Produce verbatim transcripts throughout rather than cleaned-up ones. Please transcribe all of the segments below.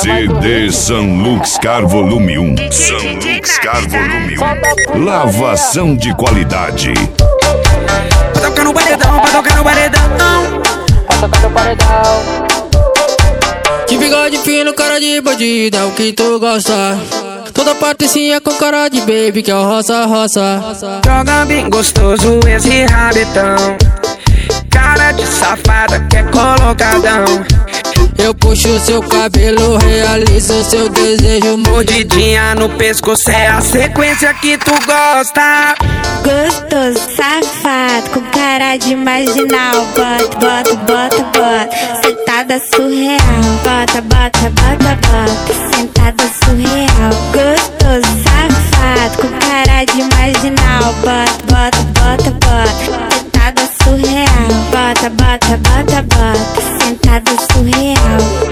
C D Sanluxcar Volume um. Sanluxcar Volume um. Lavação de qualidade. Pra tocar no paredão, pra tocar no paredão. Pra tocar no paredão. De bigode fino, cara de bandido, é o que tu gosta. Toda patricinha com cara de baby, que é o roça, roça. Joga bem gostoso esse rabetão. Cara de safada que é colocadão. Eu puxo seu cabelo, realizo seu desejo. Mordidinha no pescoço é a sequência que tu gosta. Gostoso, safado, com cara de marginal. Bota, bota, bota, bota. Sentada surreal. Bota, bota, bota, bota. Sentada surreal. Gostoso, safado, com cara de marginal. Bota, bota, bota, bota. Sentada surreal. Bota, bota, bota, bota. Sentada surreal.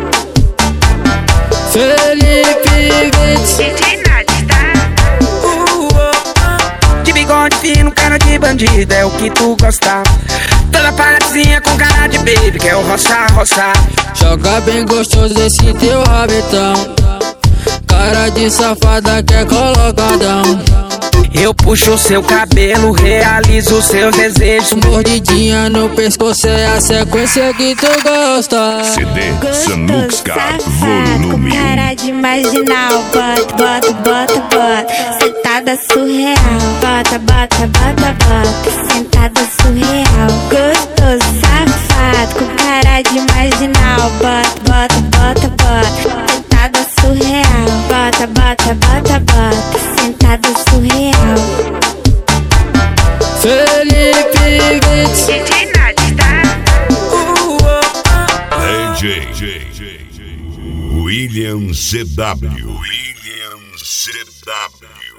Felipe Vinte. Uh, oh. De bigode fino, cara de bandido, é o que tu gosta. Toda paradinha com cara de baby, que é o roça, roça. Joga bem gostoso esse teu rabetão. Cara de safada que é colocadão. Eu puxo seu cabelo, realizo seus desejos. Mordidinha no pescoço é a sequência que tu gosta. C D Sanluxcar Safado, Volume com um. cara de marginal. Bota, bota, bota, bota. Sentada surreal. Bota, bota, bota, bota. Sentada surreal. Gostoso, safado, com cara de marginal. Bota, bota, bota, bota. Sentada surreal. Bota, bota, bota, bota. Sentada surreal. Felipe Vinte. Uh, oh. D J William C W. William C W.